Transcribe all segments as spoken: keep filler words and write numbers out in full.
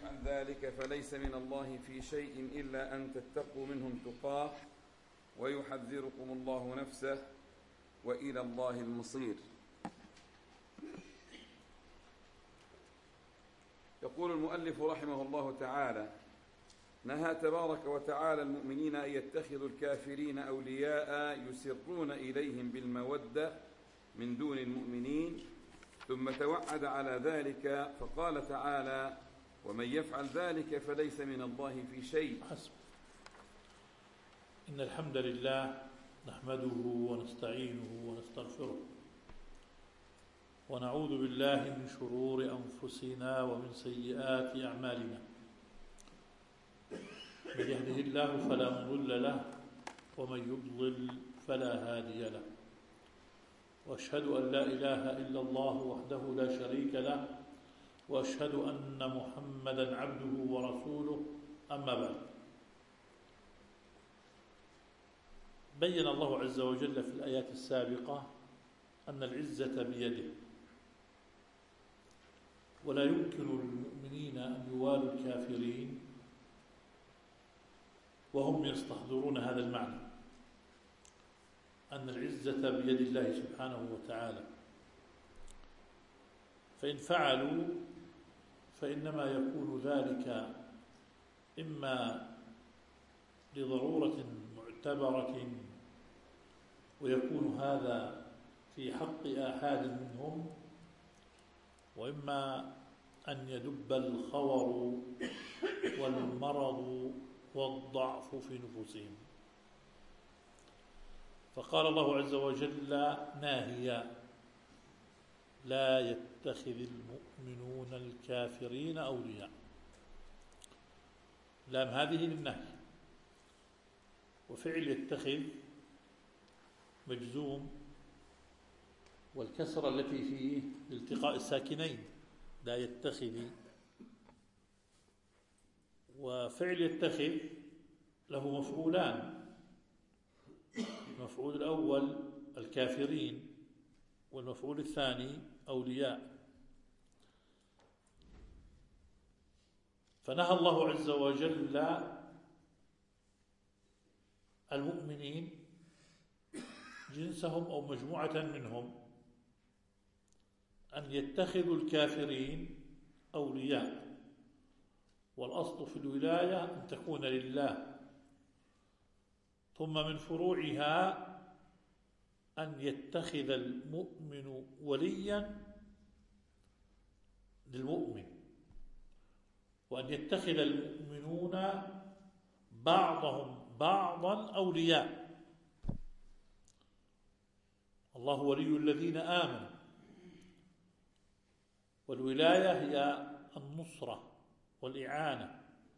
يفعل ذلك فليس من الله في شيء إلا أن تتقوا منهم تقاه ويحذركم الله نفسه وإلى الله المصير. يقول المؤلف رحمه الله تعالى: نهى تبارك وتعالى المؤمنين أن يتخذوا الكافرين أولياء يسرون إليهم بالمودة من دون المؤمنين، ثم توعد على ذلك فقال تعالى: ومن يفعل ذلك فليس من الله في شيء. حسب. إن الحمد لله نحمده ونستعينه ونستغفره ونعوذ بالله من شرور أنفسنا ومن سيئات أعمالنا. من يهده الله فلا مضل له ومن يضلل فلا هادي له، وأشهد أن لا إله إلا الله وحده لا شريك له، وأشهد أن محمدا عبده ورسوله. أما بعد، بين الله عز وجل في الآيات السابقة أن العزة بيده، ولا يمكن للمؤمنين أن يوالوا الكافرين وهم يستحضرون هذا المعنى، أن العزة بيد الله سبحانه وتعالى. فإن فعلوا فإنما يكون ذلك إما لضرورة معتبرة، ويكون هذا في حق آحاد منهم، وإما أن يدب الخور والمرض والضعف في نفوسهم. فقال الله عز وجل ناهيا: لا يتخذ المؤمنون الكافرين أولياء. لام هذه للنهي، وفعل يتخذ مجزوم، والكسرة التي فيه لالتقاء الساكنين، لا يتخذ. وفعل يتخذ له مفعولان: المفعول الأول الكافرين، والمفعول الثاني أولياء. فنهى الله عز وجل المؤمنين جنسهم أو مجموعة منهم أن يتخذوا الكافرين أولياء، والأصل في الولاية أن تكون لله، ثم من فروعها أن يتخذ المؤمن وليا للمؤمن، وأن يتخذ المؤمنون بعضهم بعضا أولياء. الله ولي الذين آمنوا، والولاية هي النصرة والإعانة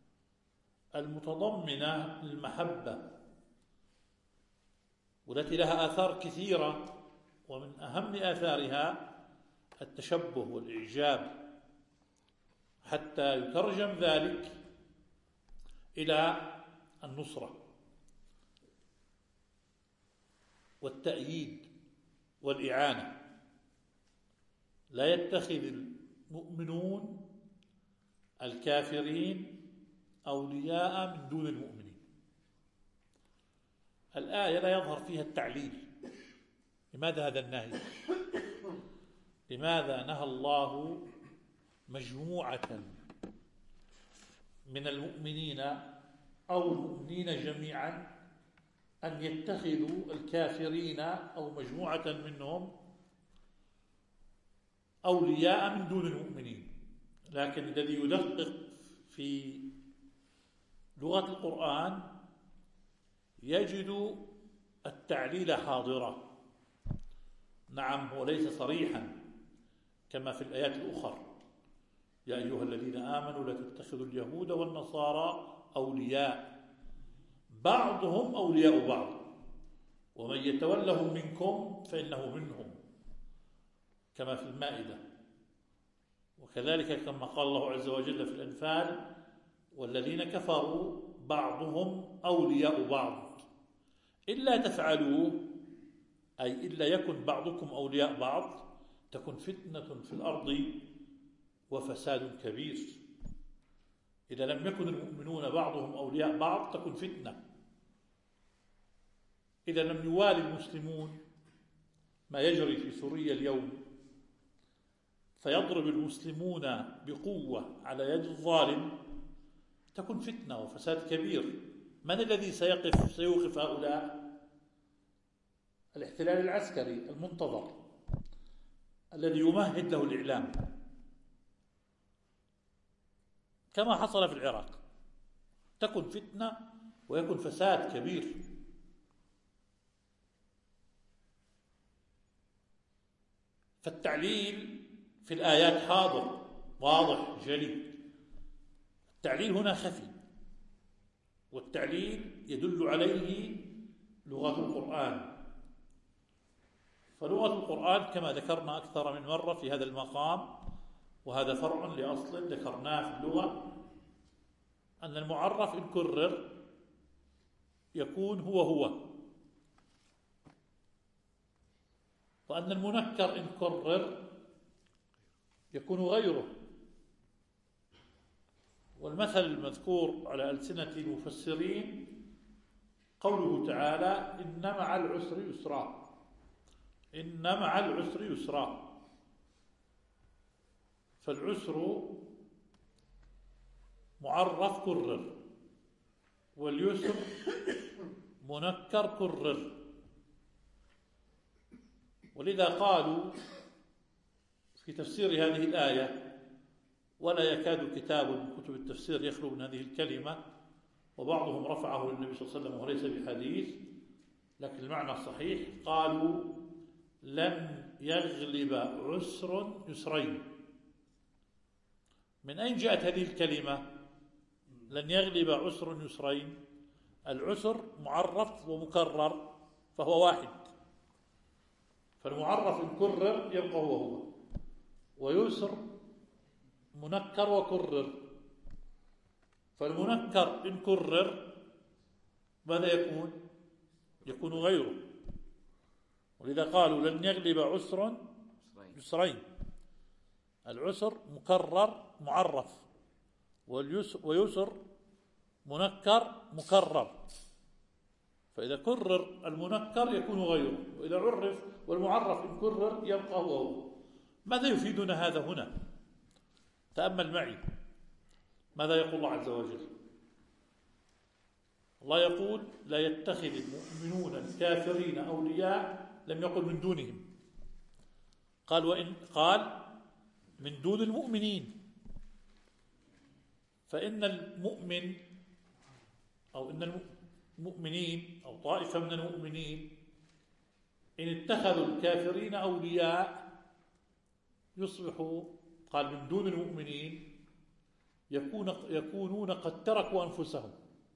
المتضمنة للمحبة، والتي لها آثار كثيرة، ومن أهم آثارها التشبه والإعجاب، حتى يترجم ذلك إلى النصرة والتأييد والإعانة. لا يتخذ المؤمنون الكافرين أولياء من دون المؤمنين. الآية لا يظهر فيها التعليل. لماذا هذا النهي؟ لماذا نهى الله مجموعة من المؤمنين أو المؤمنين جميعا أن يتخذوا الكافرين أو مجموعة منهم أولياء من دون المؤمنين؟ لكن الذي يدقق في لغة القرآن يجد التعليل حاضرا. نعم، هو ليس صريحا كما في الآيات الأخرى: يا أيها الذين آمنوا لا تتخذوا اليهود والنصارى أولياء بعضهم أولياء بعض ومن يتولهم منكم فإنه منهم، كما في المائدة. وكذلك كما قال الله عز وجل في الأنفال: والذين كفروا بعضهم أولياء بعض إلا تفعلوا، أي إلا يكن بعضكم أولياء بعض، تكن فتنة في الأرض وفساد كبير. إذا لم يكن المؤمنون بعضهم أولياء بعض تكون فتنة. إذا لم يوالي المسلمون ما يجري في سوريا اليوم فيضرب المسلمون بقوة على يد الظالم تكون فتنة وفساد كبير. من الذي سيقف سيوقف هؤلاء؟ الاحتلال العسكري المنتظر الذي يمهد له الإعلام، كما حصل في العراق. تكون فتنة ويكون فساد كبير. فالتعليل في الآيات حاضر واضح جلي. التعليل هنا خفي، والتعليل يدل عليه لغة القرآن. فلغة القرآن كما ذكرنا أكثر من مرة في هذا المقام، وهذا فرع لأصل ذكرناه في اللغة، أن المعرف إن كرر يكون هو هو، وأن المنكر إن كرر يكون غيره. والمثل المذكور على ألسنة المفسرين قوله تعالى: إن مع العسر يسرا. إن مع العسر يسرا. فالعسر معرف كرر، واليسر منكر كرر. ولذا قالوا في تفسير هذه الآية، ولا يكاد كتاب من كتب التفسير يخلو من هذه الكلمة، وبعضهم رفعه للنبي صلى الله عليه وسلم وليس بحديث لكن المعنى صحيح. قالوا: لن يغلب عسر يسرين. من أين جاءت هذه الكلمة لن يغلب عسر يسرين؟ العسر معرف ومكرر فهو واحد، فالمعرف إن كرر يبقى هو هو، ويسر منكر وكرر. فالمنكر إن كرر ماذا يكون؟ يكون غيره. ولذا قالوا: لن يغلب عسر يسرين. العسر مكرر معرف، ويسر منكر مكرر. فإذا كرر المنكر يكون غيره، وإذا عرف والمعرف إن كرر يبقى هو هو. ماذا يفيدنا هذا هنا؟ تأمل معي ماذا يقول الله عز وجل. الله يقول: لا يتخذ المؤمنون الكافرين أولياء. لم يقل من دونهم، قال وإن قال من دون المؤمنين. فإن المؤمن أو إن المؤمنين أو طائفة من المؤمنين إن اتخذوا الكافرين أولياء يصبحوا، قال من دون المؤمنين، يكون يكونون قد تركوا أنفسهم.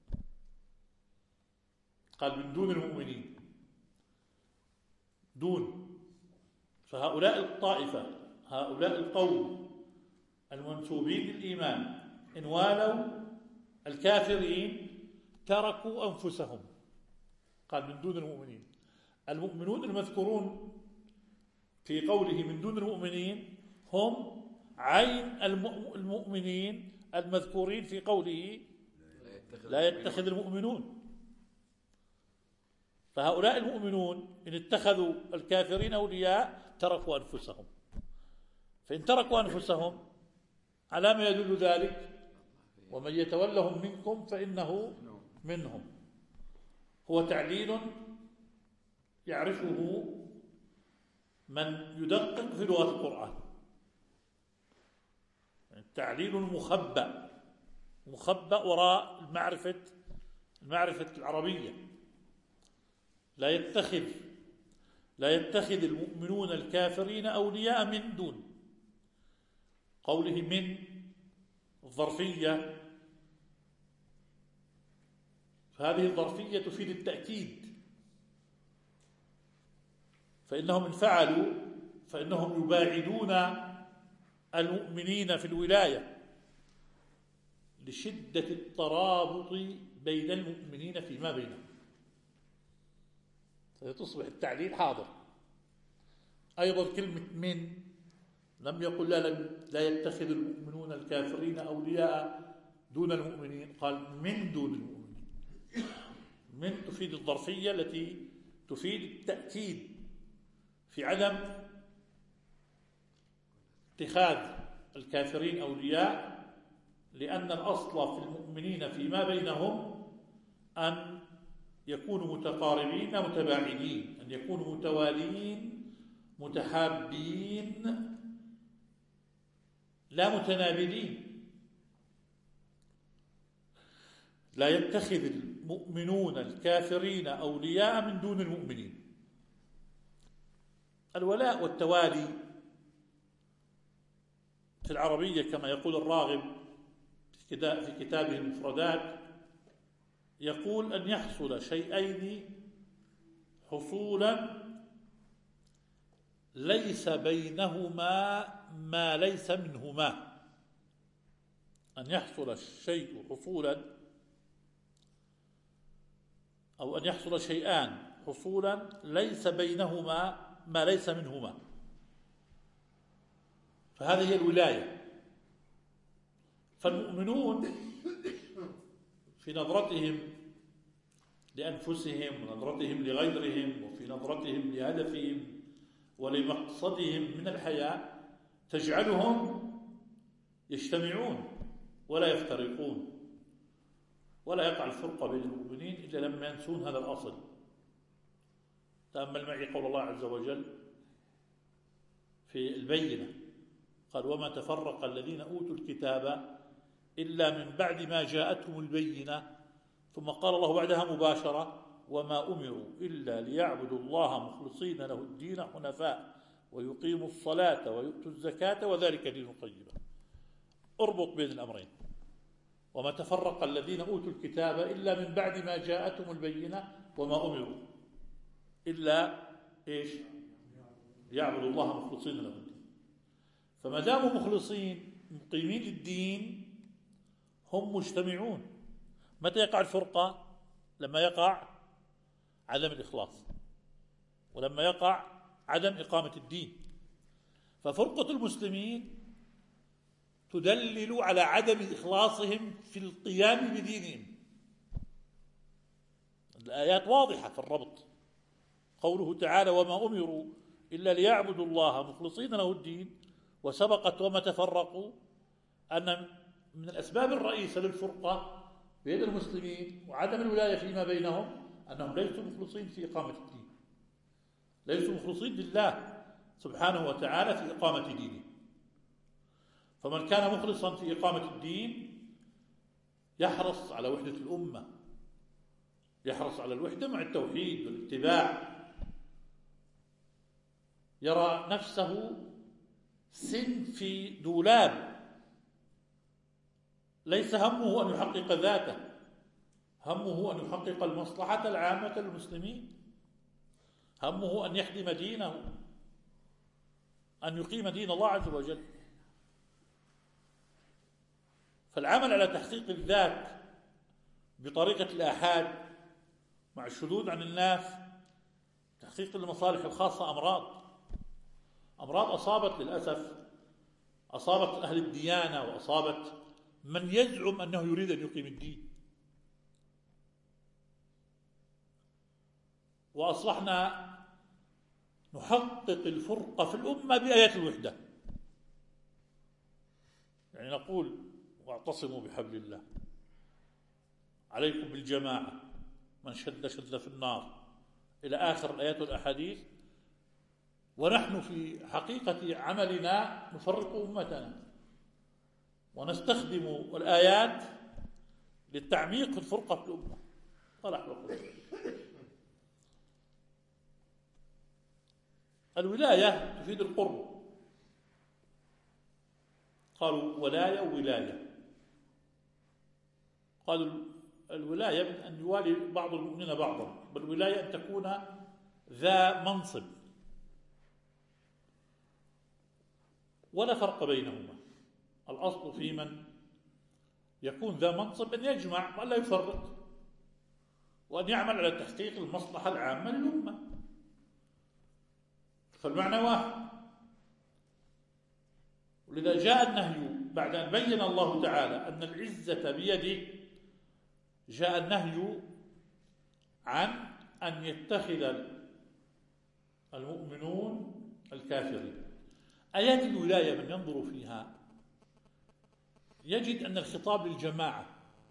قال من دون المؤمنين، دون. فهؤلاء الطائفة، هؤلاء القوم المنسوبين للإيمان إن والوا الكافرين تركوا أنفسهم. قال من دون المؤمنين. المؤمنون المذكورون في قوله من دون المؤمنين هم عين المؤمنين المذكورين في قوله لا يتخذ المؤمنون. فهؤلاء المؤمنون إن اتخذوا الكافرين أولياء تركوا أنفسهم. فإن تركوا أنفسهم على ما يدل ذلك؟ ومن يتولهم منكم فإنه منهم. هو تعليل يعرفه من يدقق في لغة القرآن. تعليل مخبأ مخبأ وراء المعرفة المعرفة العربية. لا يتخذ لا يتخذ المؤمنون الكافرين أولياء من دون. قوله من الظرفية، فهذه الظرفية تفيد التأكيد. فإنهم إن فعلوا فإنهم يباعدون المؤمنين في الولاية لشدة الترابط بين المؤمنين فيما بينهم. فتصبح التعليل حاضر. أيضا كلمة من لم يقل لا, لا يتخذ المؤمنون الكافرين أولياء دون المؤمنين؟ قال من دون المؤمنين. من تفيد الظرفية التي تفيد التأكيد في عدم اتخاذ الكافرين أولياء، لأن الأصل في المؤمنين فيما بينهم أن يكونوا متقاربين متباعدين، أن يكونوا متوالين متحابين لا متنابذين. لا يتخذ المؤمنون الكافرين أولياء من دون المؤمنين. الولاء والتوالي في العربية كما يقول الراغب في كتابه المفردات، يقول أن يحصل شيئين حصولا ليس بينهما ما ليس منهما. أن يحصل الشيء حصولا، أو أن يحصل شيئان حصولا ليس بينهما ما ليس منهما، فهذه هي الولاية. فالمؤمنون في نظرتهم لأنفسهم ونظرتهم لغيرهم وفي نظرتهم لهدفهم ولمقصدهم من الحياة تجعلهم يجتمعون ولا يفترقون، ولا يقع الفرقة بين المؤمنين إلا لما ينسون هذا الأصل. تأمل معي قول الله عز وجل في البينة، قال وما تفرق الذين أوتوا الكتاب إلا من بعد ما جاءتهم البينة، ثم قال الله بعدها مباشرة وما أمروا إلا ليعبدوا الله مخلصين له الدين حنفاء ويقيموا الصلاة ويؤتوا الزكاة وذلك دين القيمة. اربط بين الأمرين، وما تفرق الذين أوتوا الكتاب إلا من بعد ما جاءتهم البينة وما أمروا إلا إيش؟ ليعبدوا الله مخلصين له الدين. فما داموا مخلصين مقيمين للدين هم مجتمعون. متى يقع الفرقة؟ لما يقع عدم الإخلاص، ولما يقع عدم إقامة الدين. ففرقة المسلمين تدلل على عدم إخلاصهم في القيام بدينهم. الآيات واضحة في الربط، قوله تعالى وما أمروا إلا ليعبدوا الله مخلصين له الدين، وسبقت وما تفرقوا أن من الأسباب الرئيسة للفرقة بين المسلمين وعدم الولاية فيما بينهم أنهم ليسوا مخلصين في إقامة الدين، ليسوا مخلصين لله سبحانه وتعالى في إقامة دينه. فمن كان مخلصا في إقامة الدين يحرص على وحدة الأمة، يحرص على الوحدة مع التوحيد والاتباع، يرى نفسه سن في دولاب، ليس همه أن يحقق ذاته، همه أن يحقق المصلحة العامة للمسلمين، همه أن يخدم دينه، أن يقيم دين الله عز وجل. فالعمل على تحقيق الذات بطريقة الآحاد مع الشذوذ عن الناس، تحقيق المصالح الخاصة، أمراض أمراض أصابت للأسف أصابت أهل الديانة وأصابت من يزعم أنه يريد أن يقيم الدين. وأصبحنا نحقق الفرقة في الأمة بآيات الوحدة، يعني نقول واعتصموا بحبل الله، عليكم بالجماعة، من شد شد في النار، إلى آخر الآيات والأحاديث. ونحن في حقيقة عملنا نفرق أمتنا ونستخدم الآيات للتعميق في الفرقة في الأمة. ولا حول ولا قوة. الولاية تفيد القرب، قالوا ولاية وولاية. قالوا الولاية من أن يوالي بعض المؤمنين بعضا، بل الولاية أن تكون ذا منصب، ولا فرق بينهما. الأصل في من يكون ذا منصب أن يجمع ولا يفرق، وأن يعمل على تحقيق المصلحة العامة للأمة، فالمعنى واحد. ولذا جاء النهي بعد أن بين الله تعالى أن العزة بيده، جاء النهي عن أن يتخذ المؤمنون الكافرين. آيات الولاية من ينظر فيها يجد أن الخطاب للجماعة،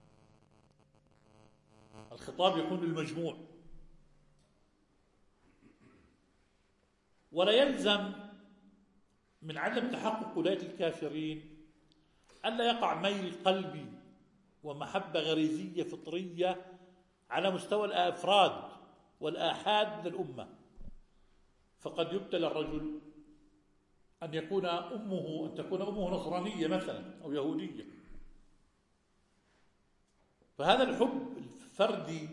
الخطاب يكون للمجموع، ولا يلزم من عدم تحقق ولاية الكافرين ألا يقع ميل قلبي ومحبة غريزية فطرية على مستوى الأفراد والآحاد من الأمة. فقد يبتلى الرجل أن يكون أمه أن تكون أمه نصرانية مثلا أو يهودية، فهذا الحب الفردي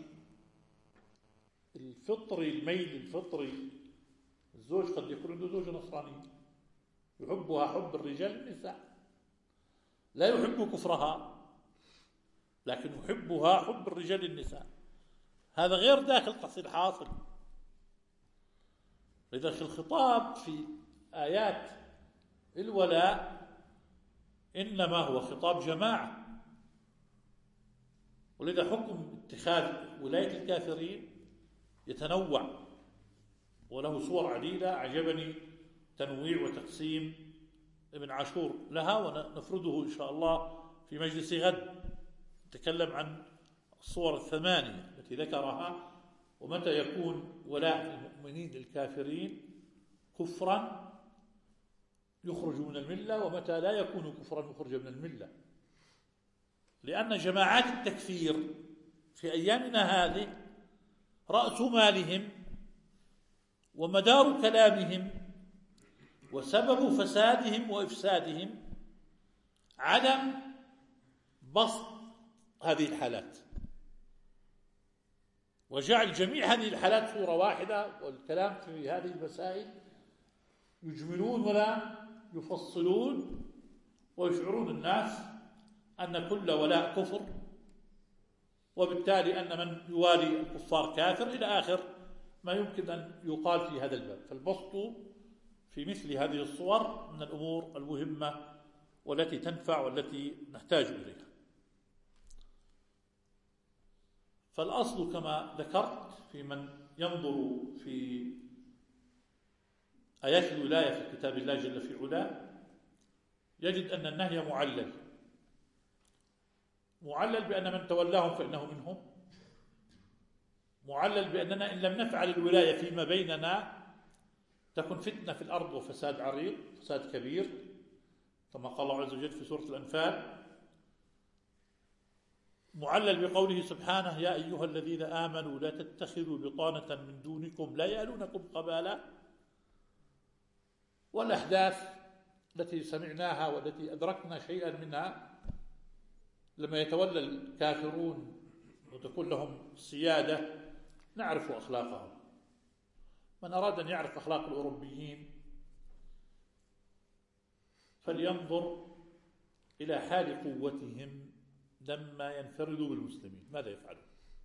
الفطري، الميل الفطري، الزوج قد يكون عنده زوجة نصرانية يحبها حب الرجال النساء، لا يحب كفرها لكن يحبها حب الرجال النساء، هذا غير داخل تحصيل حاصل. لذا الخطاب في آيات الولاء إنما هو خطاب جماعة، ولذا حكم اتخاذ ولاية الكافرين يتنوع وله صور عديدة. أعجبني تنويع وتقسيم ابن عاشور لها، ونفرده إن شاء الله في مجلس غد، نتكلم عن الصور الثمانية التي ذكرها، ومتى يكون ولاء المؤمنين للكافرين كفرا يخرج من الملة، ومتى لا يكون كفرا يخرج من الملة. لأن جماعات التكفير في أيامنا هذه رأس مالهم ومدار كلامهم وسبب فسادهم وإفسادهم عدم بسط هذه الحالات، وجعل جميع هذه الحالات صورة واحدة، والكلام في هذه المسائل يجملون ولا يفصلون ويشعرون الناس أن كل ولاء كفر، وبالتالي أن من يوالي الكفار كافر إلى آخر ما يمكن أن يقال في هذا الباب. فالبسط في مثل هذه الصور من الأمور المهمة والتي تنفع والتي نحتاج إليها. فالأصل كما ذكرت في من ينظر في آيات الولاية في كتاب الله جل في علاه يجد أن النهي معلل، معلل بأن من تولاهم فإنه منهم، معلل بأننا إن لم نفعل الولاية فيما بيننا تكون فتنة في الأرض وفساد عريض، فساد كبير، كما قال الله عز وجل في سورة الأنفال. معلل بقوله سبحانه: يا أيها الذين آمنوا لا تتخذوا بطانة من دونكم لا يألونكم خبالا. والأحداث التي سمعناها والتي أدركنا شيئا منها لما يتولى الكافرون وتكون لهم سيادة نعرف أخلاقهم. من أراد أن يعرف أخلاق الأوروبيين فلينظر إلى حال قوتهم لما ينفردوا بالمسلمين ماذا يفعلون،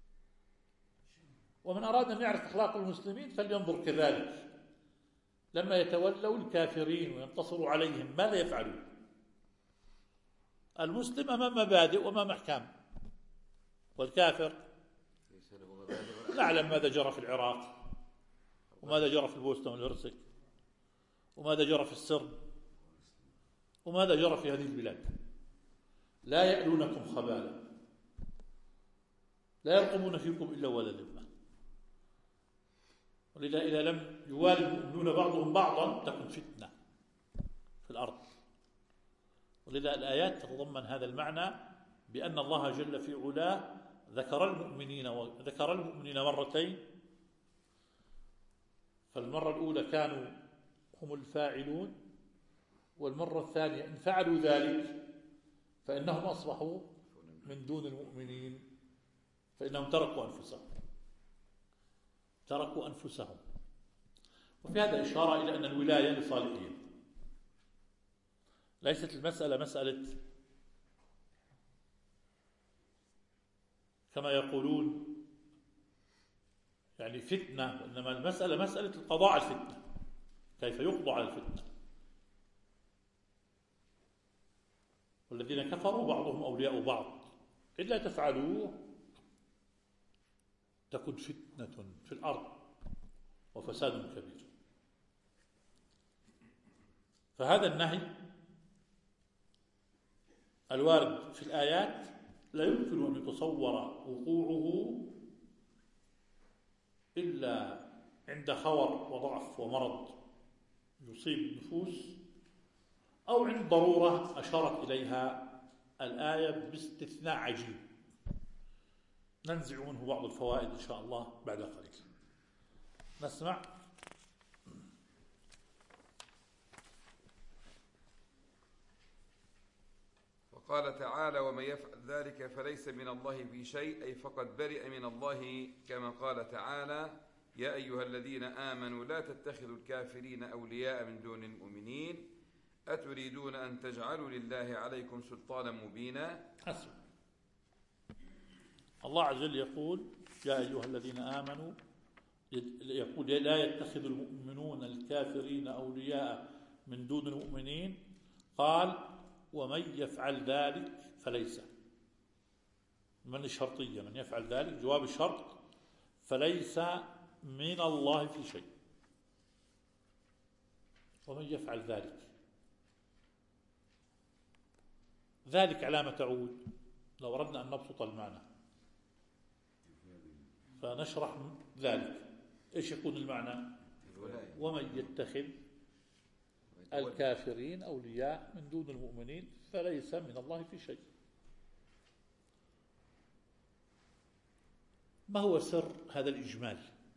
ومن أراد أن يعرف أخلاق المسلمين فلينظر كذلك لما يتولوا الكافرين وينتصروا عليهم ماذا يفعلون. المسلم أمام مبادئ وأمام أحكام، والكافر نعلم ماذا جرى في العراق وماذا جرى في البوسنة والهرسك وماذا جرى في السرب وماذا جرى في هذه البلاد. لا يألونكم خبالا، لا يرقبون فيكم إلا ولا ذمة. ولذا إذا لم يوالي المؤمنون بعضهم بعضا تكون فتنة في الأرض. ولذا الآيات تتضمن هذا المعنى بأن الله جل في علاه ذكر المؤمنين وذكر المؤمنين مرتين. فالمرة الأولى كانوا هم الفاعلون، والمرة الثانية إن فعلوا ذلك فإنهم أصبحوا من دون المؤمنين، فإنهم تركوا أنفسهم تركوا أنفسهم وفي هذا إشارة إلى أن الولاية لصالحهم، ليست المسألة مسألة كما يقولون يعني فتنة، وإنما المسألة مسألة القضاء على الفتنة، كيف يقضى على الفتنة. والذين كفروا بعضهم أولياء بعض إلا تفعلوه تكن فتنة في الأرض وفساد كبير. فهذا النهي الوارد في الآيات لا يمكن أن يتصور وقوعه إلا عند خور وضعف ومرض يصيب النفوس، أو عند ضرورة أشارت إليها الآية باستثناء عجيب ننزع منه بعض الفوائد إن شاء الله بعد قليل. نسمع. وقال تعالى: ومن يفعل ذلك فليس من الله في شيء، أي فقد برئ من الله، كما قال تعالى: يا أيها الذين آمنوا لا تتخذوا الكافرين أولياء من دون المؤمنين أتريدون أن تجعلوا لله عليكم سلطانا مبينا. حسن. الله عز وجل يقول: يا أيها الذين آمنوا، يقول: لا يتخذ المؤمنون الكافرين أولياء من دون المؤمنين. قال: ومن يفعل ذلك فليس. من الشرطية، من يفعل ذلك جواب الشرط، فليس من الله في شيء. ومن يفعل ذلك، ذلك علامة تعود. لو أردنا أن نبسط المعنى فنشرح ذلك، إيش يكون المعنى؟ ومن يتخذ الكافرين أولياء من دون المؤمنين فليس من الله في شيء. ما هو سر هذا الإجمال؟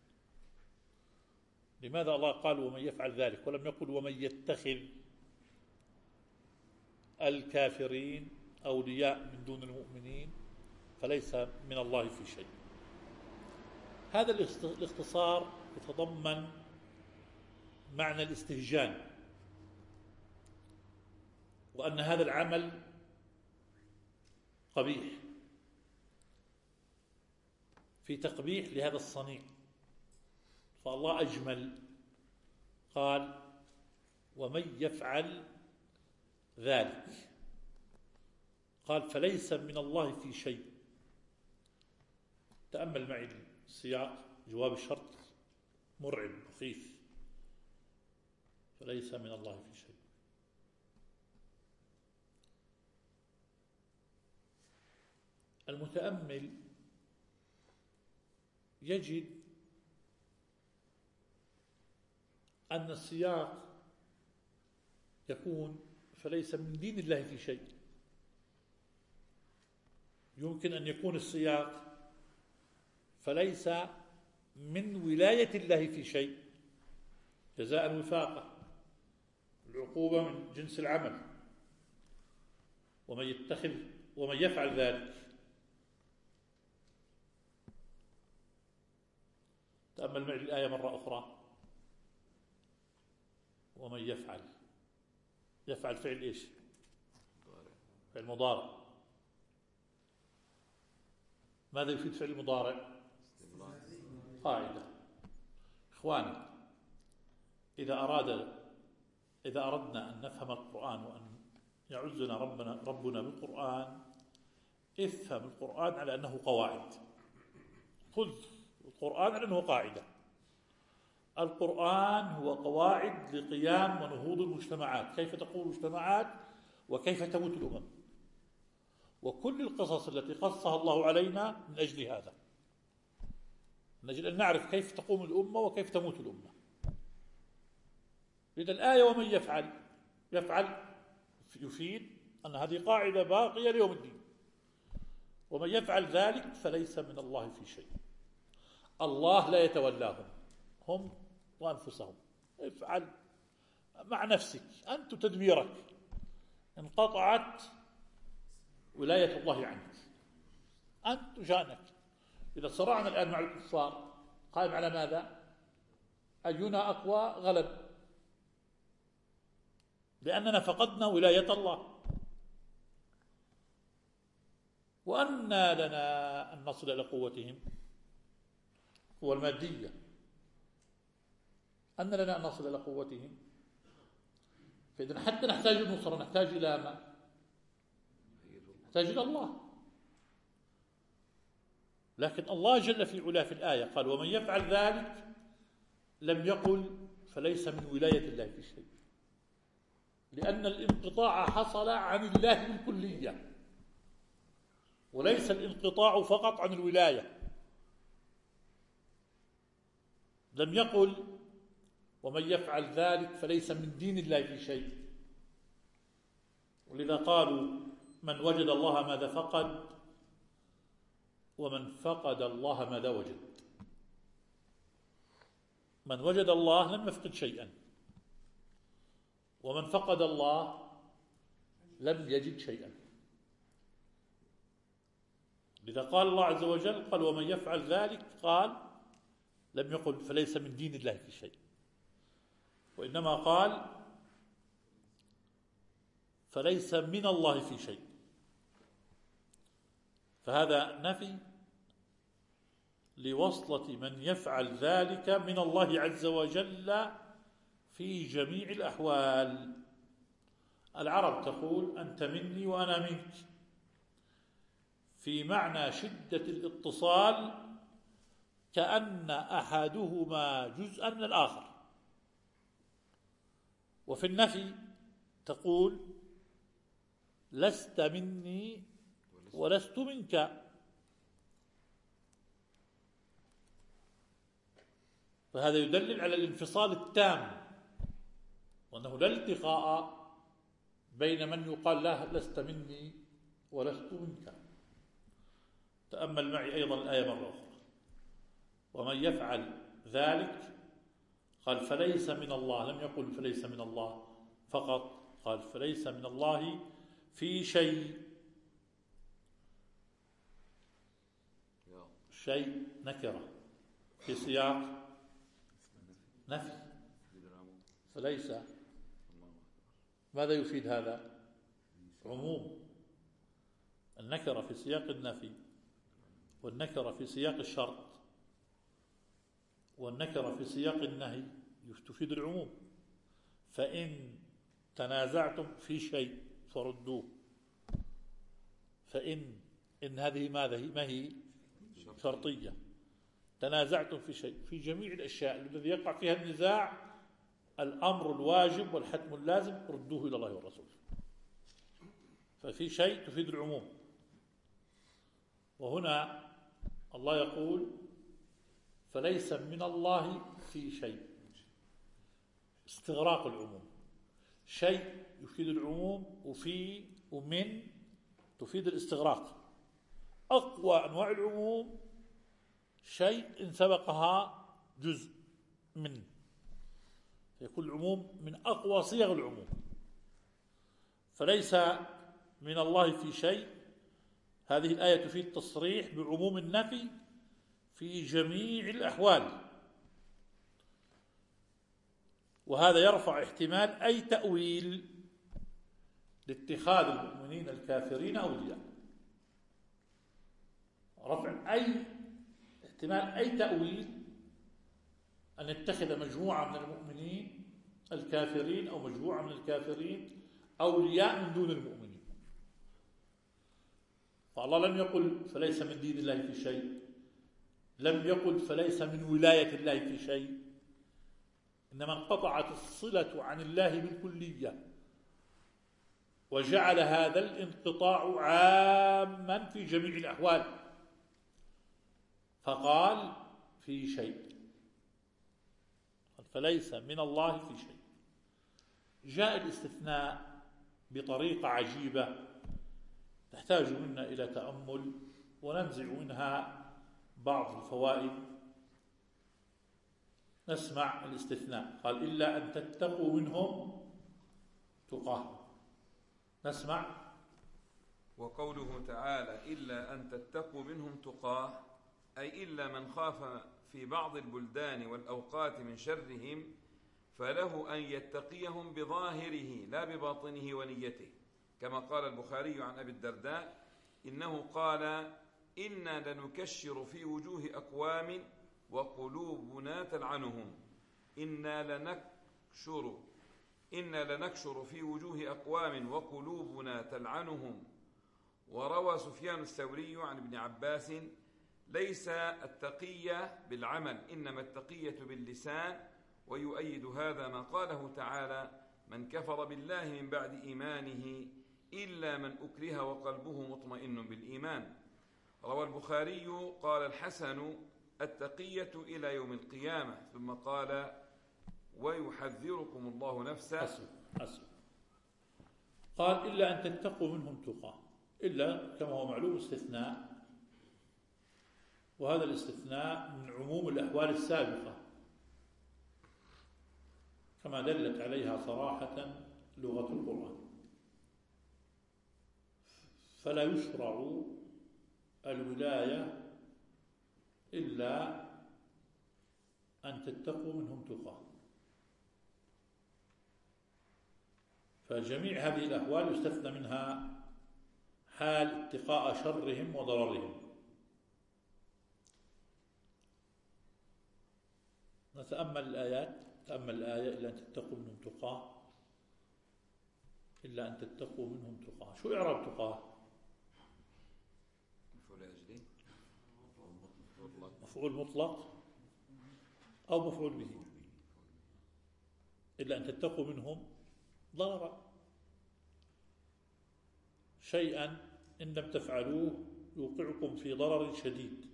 لماذا الله قال ومن يفعل ذلك ولم يقل ومن يتخذ الكافرين أولياء من دون المؤمنين فليس من الله في شيء؟ هذا الاختصار يتضمن معنى الاستهجان، وأن هذا العمل قبيح، في تقبيح لهذا الصنيع. فالله أجمل، قال ومن يفعل ذلك، قال فليس من الله في شيء. تأمل معي السياق، جواب الشرط مرعب مخيف، فليس من الله في شيء. المتأمل يجد أن السياق يكون فليس من دين الله في شيء. يمكن أن يكون السياق فليس من ولاية الله في شيء، جزاء وفاقة، العقوبة من جنس العمل. ومن يتخذ ومن يفعل ذلك، تأمل معي الآية مرة أخرى. ومن يفعل، يفعل فعل إيش؟ فعل مضارع. ماذا يفيد فعل المضارع؟ قاعدة. إخواني، إذا أراد إذا أردنا أن نفهم القرآن وأن يعزنا ربنا ربنا بالقرآن، افهم القرآن على أنه قواعد. خذ القرآن على أنه قاعدة. القرآن هو قواعد لقيام ونهوض المجتمعات، كيف تقوم المجتمعات وكيف تموت الأمم. وكل القصص التي قصها الله علينا من أجل هذا، من أجل أن نعرف كيف تقوم الأمة وكيف تموت الأمة. إذا الآية ومن يفعل، يفعل يفيد أن هذه قاعدة باقية ليوم الدين. ومن يفعل ذلك فليس من الله في شيء. الله لا يتولاهم، هم وأنفسهم. افعل مع نفسك، أنت تدبيرك. انقطعت ولاية الله عنك، أنت شأنك. إذا صرعنا الآن مع الكفار قائم على ماذا؟ أينا أقوى غلب، لأننا فقدنا ولاية الله. وأنى لنا أن نصل إلى قوتهم، هو المادية. أن لنا أن نصل إلى قوتهم. فإذا حتى نحتاج النصرة، نحتاج إلى ما؟ يحتاج إلى الله. لكن الله جل في علاه في الآية قال ومن يفعل ذلك لم يقل فليس من ولاية الله في شيء، لأن الانقطاع حصل عن الله بالكلية، وليس الانقطاع فقط عن الولاية. لم يقل ومن يفعل ذلك فليس من دين الله في شيء. ولذا قالوا من وجد الله ماذا فقد، ومن فقد الله ماذا وجد. من وجد الله لم يفقد شيئا، ومن فقد الله لم يجد شيئا. لذا قال الله عز وجل قال ومن يفعل ذلك، قال لم يقل فليس من دين الله في شيء، وإنما قال فليس من الله في شيء. فهذا نفي لوصلة من يفعل ذلك من الله عز وجل في جميع الأحوال. العرب تقول أنت مني وأنا منك، في معنى شدة الاتصال كأن أحدهما جزءا من الآخر. وفي النفي تقول لست مني ولست منك. فهذا يدلل على الانفصال التام، وأنه لا التقاء بين من يقال له لست مني ولست منك. تأمل معي أيضا الآية مرة أخرى. ومن يفعل ذلك قال فليس من الله، لم يقل فليس من الله فقط، قال فليس من الله في شيء. شيء نكرة في سياق نفي، فليس ماذا يفيد هذا؟ عموم. النكرة في سياق النفي، والنكرة في سياق الشرط، والنكرة في سياق النهي تفيد العموم. فإن تنازعتم في شيء فردوه. فإن إن هذه ماذا هي؟ ما هي شرطية. تنازعتم في شيء، في جميع الأشياء الذي يقع فيها النزاع الأمر الواجب والحتم اللازم ردوه إلى الله والرسول. ففي شيء تفيد العموم. وهنا الله يقول فليس من الله في شيء، استغراق العموم. شيء يفيد العموم، وفي ومن تفيد الاستغراق. أقوى أنواع العموم شيء إن سبقها جزء من، فيكون العموم من أقوى صيغ العموم. فليس من الله في شيء، هذه الآية تفيد تصريح بعموم النفي في جميع الأحوال، وهذا يرفع احتمال أي تأويل لاتخاذ المؤمنين الكافرين أولياء. رفع أي احتمال أي تأويل أن يتخذ مجموعة من المؤمنين الكافرين أو مجموعة من الكافرين أولياء من دون المؤمنين. فالله لم يقل فليس من دين الله في شيء، لم يقل فليس من ولاية الله في شيء، إنما انقطعت الصلة عن الله بالكلية، وجعل هذا الانقطاع عاما في جميع الأحوال، فقال في شيء، فليس من الله في شيء. جاء الاستثناء بطريقة عجيبة تحتاج منا إلى تأمل، وننزع منها بعض الفوائد. نسمع الاستثناء، قال إلا أن تتقوا منهم تقاه. نسمع وقوله تعالى إلا أن تتقوا منهم تقاه، أي إلا من خاف في بعض البلدان والأوقات من شرهم فله أن يتقيهم بظاهره لا بباطنه ونيته، كما قال البخاري عن أبي الدرداء إنه قال إنا لنكشر في وجوه أقوام وقلوبنا تلعنهم. إنا لنكشر إنا لنكشر في وجوه أقوام وقلوبنا تلعنهم وروى سفيان الثوري عن ابن عباس: ليس التقية بالعمل، إنما التقية باللسان. ويؤيد هذا ما قاله تعالى: من كفر بالله من بعد إيمانه إلا من أكره وقلبه مطمئن بالإيمان. روى البخاري قال الحسن: التقية إلى يوم القيامة، ثم قال: ويحذركم الله نفسه. حسن حسن. قال: إلا أن تتقوا منهم تقى، إلا كما هو معلوم استثناء، وهذا الاستثناء من عموم الأحوال السابقة كما دلت عليها صراحة لغة القرآن. فلا يشرع الولاية إلا أن تتقوا منهم تقى، فجميع هذه الأحوال يستثنى منها حال اتقاء شرهم وضررهم. نتأمل الآيات. تأمل الآية: إلا أن تتقوا منهم تقى، إلا أن تتقوا منهم تقى. شو إعراب تقى؟ مفعول مطلق أو مفعول به. إلا أن تتقوا منهم ضررا، شيئا إن لم تفعلوه يوقعكم في ضرر شديد.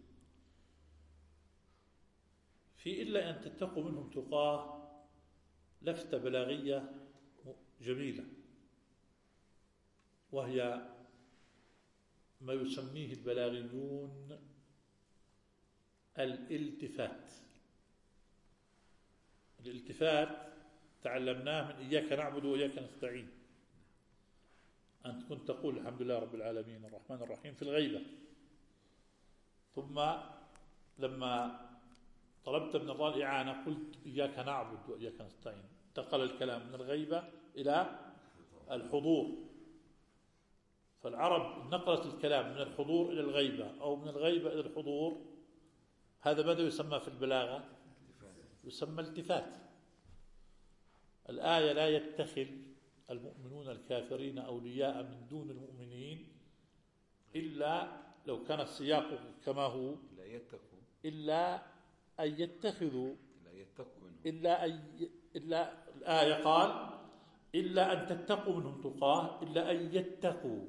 في إلا أن تتقوا منهم تقاه لفتة بلاغية جميلة، وهي ما يسميه البلاغيون الالتفات. الالتفات تعلمناه من إياك نعبد وإياك نستعين، أنت كنت تقول الحمد لله رب العالمين الرحمن الرحيم في الغيبة، ثم لما طلبت من الله الإعانة قلت إياك نعبد وإياك نستعين، انتقل الكلام من الغيبة إلى الحضور. فالعرب نقلت الكلام من الحضور إلى الغيبة أو من الغيبة إلى الحضور، هذا ماذا يسمى في البلاغة؟ يسمى التفات. الآية: لا يتخذ المؤمنون الكافرين أولياء من دون المؤمنين إلا لو كان السياق كما هو لا يتقوا إلا أن يتخذوا لا يتقوا منهم إلا أن إلا الآية قال: إلا أن تتقوا منهم تقاه، إلا أن يتقوا.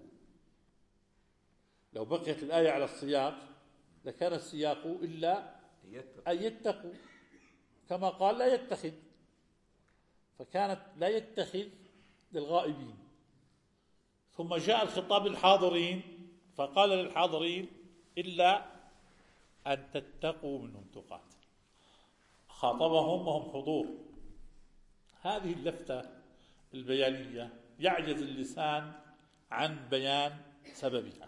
لو بقيت الآية على السياق لكان السياق إلا أن يتقوا، كما قال لا يتخذ، فكانت لا يتخذ للغائبين. ثم جاء الخطاب للحاضرين فقال للحاضرين: إلا أن تتقوا منهم تقاه، خاطبهم وهم حضور. هذه اللفتة البيانية يعجز اللسان عن بيان سببها.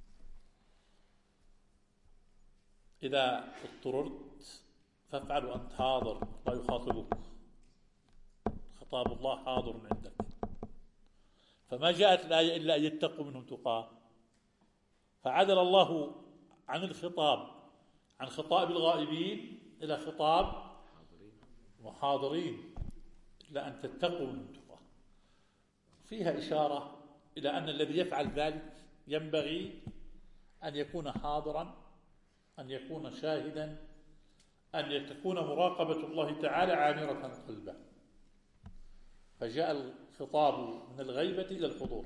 إذا اضطررت فافعل وأنت حاضر، لا يخاطبك، خطاب الله حاضر عندك. فما جاءت الآية إلا أن يتقوا منهم تقاه، فعدل الله عن الخطاب عن خطاب الغائبين إلى خطاب وحاضرين: إلا أن تتقوا منهم تقاه. فيها إشارة إلى أن الذي يفعل ذلك ينبغي أن يكون حاضرا، أن يكون شاهدا، أن تكون مراقبة الله تعالى عامرة قلبه. فجاء الخطاب من الغيبة إلى الحضور.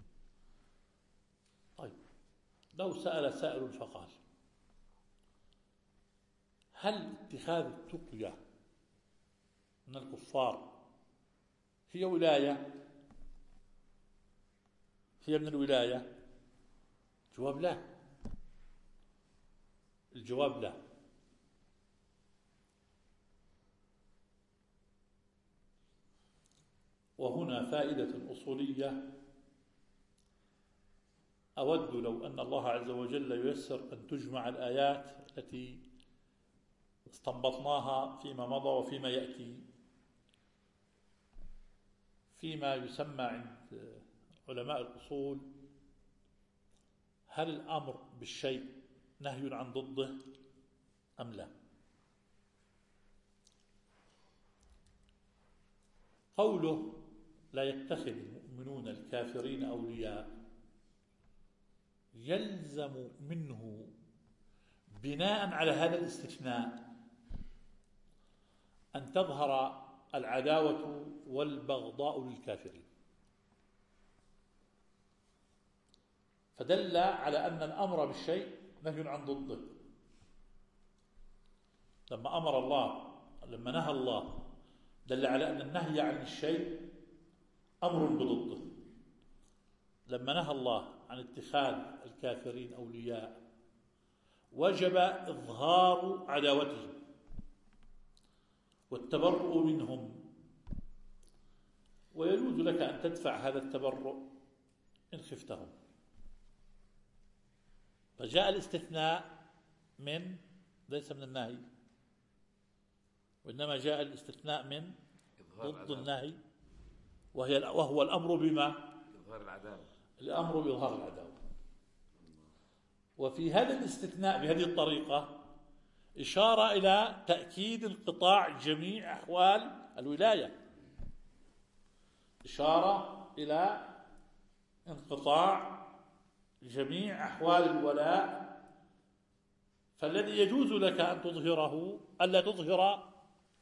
طيب، لو سأل سائل فقال: هل اتخاذ التقية من الكفار هي ولاية؟ هي من الولاية؟ الجواب لا. الجواب لا. وهنا فائدة أصولية أود لو أن الله عز وجل ييسر أن تجمع الآيات التي استنبطناها فيما مضى وفيما يأتي فيما يسمى عند علماء الأصول: هل الأمر بالشيء نهي عن ضده أم لا؟ قوله: لا يتخذ المؤمنون الكافرين أولياء، يلزم منه بناء على هذا الاستثناء أن تظهر العداوة والبغضاء للكافرين. فدل على أن الأمر بالشيء نهي عن ضده. لما أمر الله لما نهى الله دل على أن النهي عن الشيء أمر بضده. لما نهى الله عن اتخاذ الكافرين أولياء وجب إظهار عداوتهم والتبرؤ منهم، ويجوز لك أن تدفع هذا التبرؤ إن خفتهم. فجاء الاستثناء من ليس من النهي، وإنما جاء الاستثناء من ضد النهي، وهي وهو الأمر بما إظهار العداوة، الأمر بإظهار العداوة. وفي هذا الاستثناء بهذه الطريقة إشارة إلى تأكيد انقطاع جميع أحوال الولاية، إشارة إلى انقطاع جميع أحوال الولاء. فالذي يجوز لك أن تظهره ألا تظهر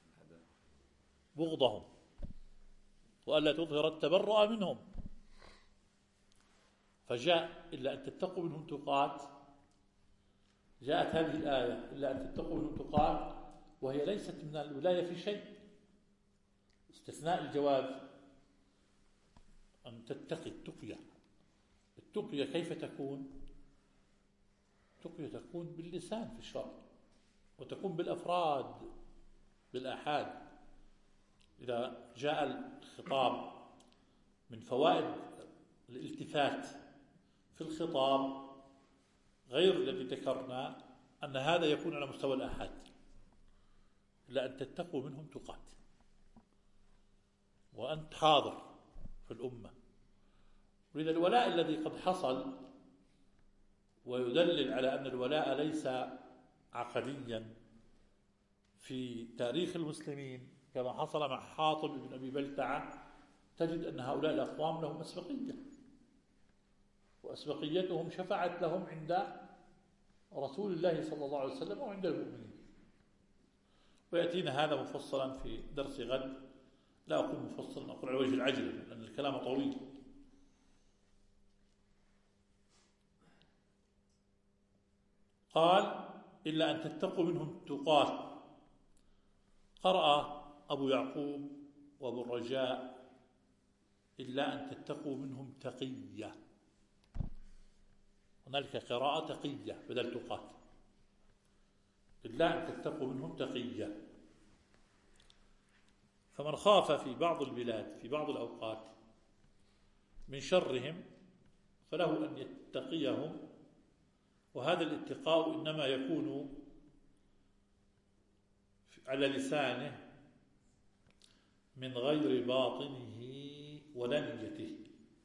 بغضهم وألا تظهر التبرؤ منهم. فجاء إلا أن تتقوا منهم تقات، جاءت هذه الآية إلا أن تتقوا منهم تقات، وهي ليست من الولاية في شيء. استثناء الجواز أن تتقي التقية. التقية كيف تكون؟ التقية تكون باللسان في الشرع، وتكون بالأفراد بالآحاد. إذا جاء الخطاب من فوائد الالتفات في الخطاب غير الذي ذكرنا أن هذا يكون على مستوى الآحاد، إلا أن تتقوا منهم تقات، وأنت حاضر في الأمة. ولذا الولاء الذي قد حصل ويدلل على أن الولاء ليس عقديا في تاريخ المسلمين كما حصل مع حاطب بن أبي بلتعة، تجد أن هؤلاء الأقوام لهم أسبقية، وأسبقيتهم شفعت لهم عند رسول الله صلى الله عليه وسلم وعند المؤمنين. ويأتينا هذا مفصلا في درس غد، لا أقول مفصلا، أقول على وجه العجلة لأن الكلام طويل. قال إلا أن تتقوا منهم تقات. قرأ أبو يعقوب وأبو الرجاء إلا أن تتقوا منهم تقية. هنالك قراءة تقية بدل تقات. إلا أن تتقوا منهم تقية. فمن خاف في بعض البلاد في بعض الأوقات من شرهم فله أن يتقيهم، وهذا الاتقاء إنما يكون على لسانه من غير باطنه ولا نيته.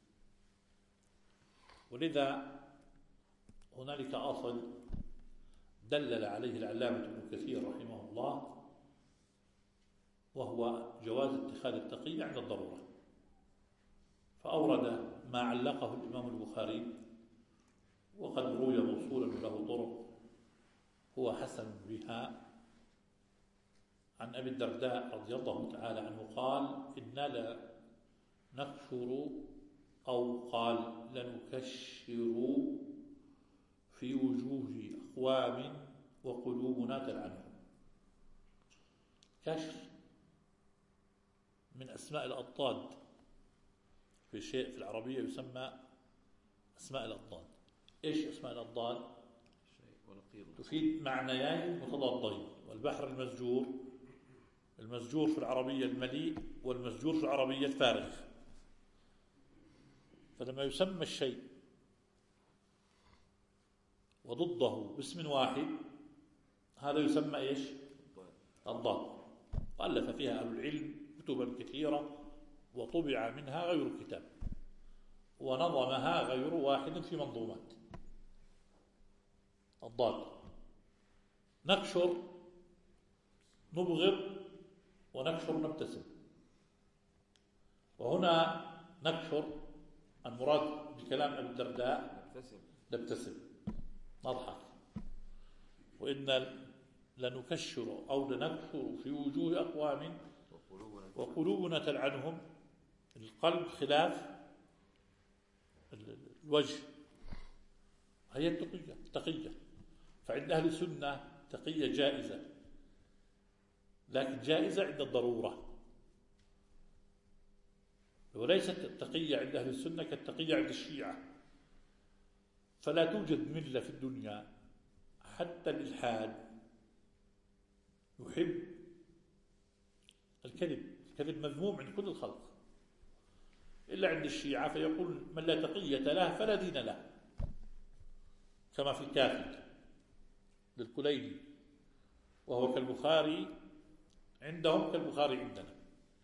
ولذا هنالك أصل دلل عليه العلامة ابن كثير رحمه الله، وهو جواز اتخاذ التقي عند الضرورة. فأورد ما علقه الإمام البخاري وقد روي موصولا له طرق هو حسن بها عن أبي الدرداء رضي الله تعالى عنه قال إنا لنكشر أو قال لنكشر في وجوه أقوام وقلوبنا تلعنهم. كشر من أسماء الأضداد، في شيء في العربية يسمى أسماء الأضداد. إيش أسماء الأضداد؟ تفيد معنيين متضادين. والبحر المسجور، المسجور في العربية المليء، والمسجور في العربية الفارغ. فلما يسمى الشيء وضده باسم واحد هذا يسمى إيش؟ الضاد. وألف فيها أهل العلم كتبا كثيرة وطبع منها غير كتاب، ونظمها غير واحد في منظومات. الضاد نكشر نبغض ونكشر نبتسم. وهنا نكشر المراد بكلام أبي الدرداء نبتسم نضحك، وإن لنكشر أو لنكشر في وجوه أقوام وقلوبنا تلعنهم. القلب خلاف الوجه، هي التقية التقية. فعند أهل السنة تقية جائزة، لكن جائزة عند الضرورة، وليست التقية عند أهل السنة كالتقية عند الشيعة. فلا توجد ملة في الدنيا حتى الإلحاد يحب الكذب، الكذب مذموم عند كل الخلق إلا عند الشيعة، فيقول من لا تقية له فلا دين له، كما في الكافي للكليني، وهو كالبخاري عندهم كالبخاري عندنا.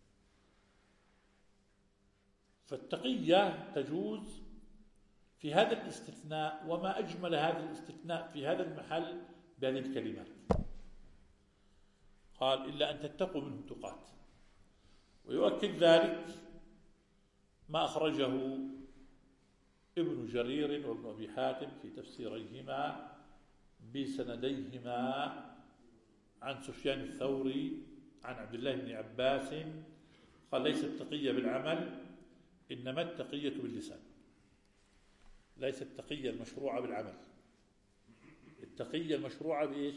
فالتقية تجوز في هذا الاستثناء، وما أجمل هذا الاستثناء في هذا المحل بهذه الكلمات. قال إلا أن تتقوا منهم تقات. ويؤكد ذلك ما أخرجه ابن جرير وابن أبي حاتم في تفسيريهما بسنديهما عن سفيان الثوري عن عبد الله بن عباس قال ليس التقية بالعمل إنما التقية باللسان. ليس التقية المشروعة بالعمل، التقية المشروعة بإيش؟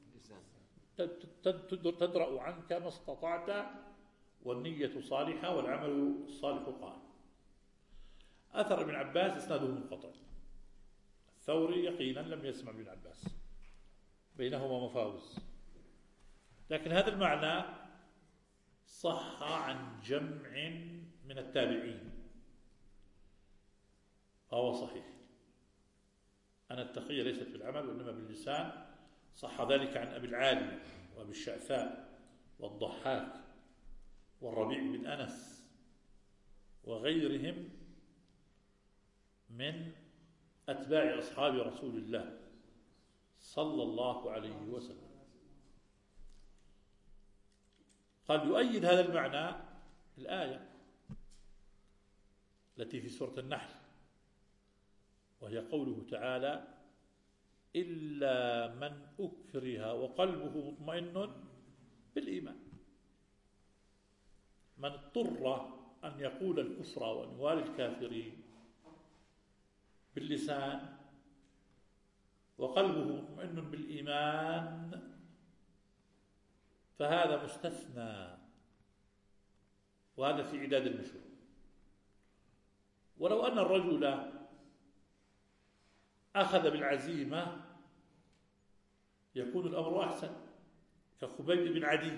تدرأ عنك ما استطعت، والنية صالحة والعمل الصالح قائم. أثر ابن عباس إسناده منقطع، الثوري يقينا لم يسمع ابن عباس، بينهما مفاوز، لكن هذا المعنى صح عن جمع من التابعين فهو صحيح، أن التقية ليست بالعمل وإنما باللسان. صح ذلك عن أبي العالي وأبي الشعثاء والضحاك والربيع بن أنس وغيرهم من أتباع أصحاب رسول الله صلى الله عليه وسلم. قد يؤيد هذا المعنى الآية التي في سورة النحل، وهي قوله تعالى إلا من أكره وقلبه مطمئن بالإيمان. من اضطر أن يقول الكفر وأن يوالي الكافرين باللسان وقلبه مطمئن بالإيمان فهذا مستثنى، وهذا في عداد المشروع. ولو أن الرجل أخذ بالعزيمة يكون الأمر أحسن، كخبيب بن عدي.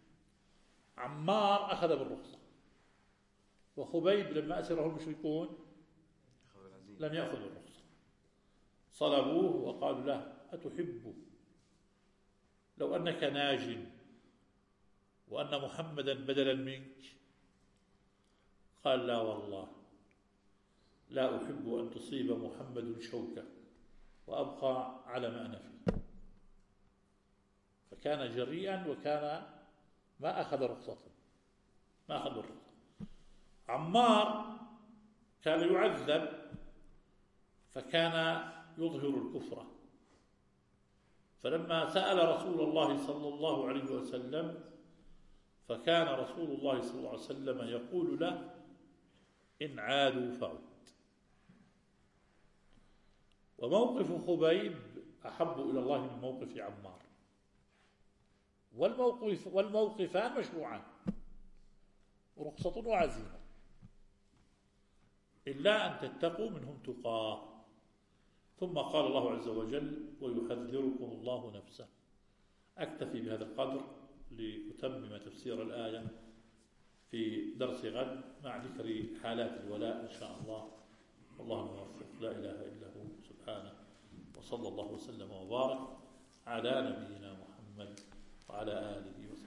عمار أخذ بالرخصة، وخبيب لما أسره المشركون لم يأخذ بالرخصة، صلبوه وقالوا له أتحب لو أنك ناج وأن محمدا بدلا منك؟ قال لا والله لا أحب أن تصيب محمد شوكة وأبقى على ما أنا فيه. فكان جريئا وكان ما أخذ رخصة، ما أخذ الرخصة. عمار كان يعذب فكان يظهر الكفر، فلما سأل رسول الله صلى الله عليه وسلم فكان رسول الله صلى الله عليه وسلم يقول له إن عادوا فعد. وموقف خبيب أحب إلى الله من موقف عمار، والموقف والموقفان مشروعان، رخصة وعزيمة، إلا أن تتقوا منهم تقاه. ثم قال الله عز وجل ويحذركم الله نفسه. أكتفي بهذا القدر لأتمم تفسير الآية في درس غد مع ذكر حالات الولاء إن شاء الله. والله الموفق، لا إله إلا هو سبحانه، وصلى الله وسلم وبارك على نبينا محمد وعلى آله وسلم.